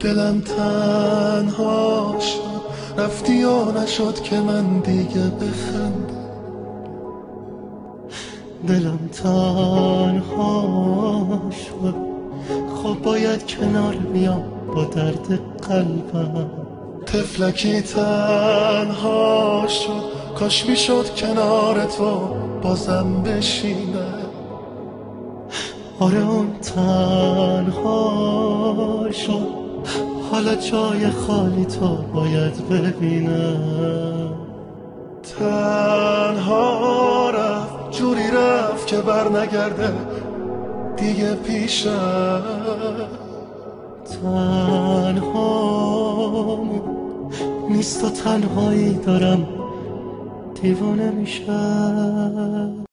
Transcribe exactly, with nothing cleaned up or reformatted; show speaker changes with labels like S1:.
S1: دلم تنها شد، رفتی و نشد که من دیگه بخندم. دلم تنها شد، خب باید کنار بیام با درد قلبم. طفلکی تنها شد، کاش میشد کنار تو بازم بشینه. آره اون تنها شد، حالا جای خالی تو باید ببینم. تنها رفت، جوری رفت که بر نگرده دیگه پیشم. تنها نیست و تنهایی دارم دیوانه میشم.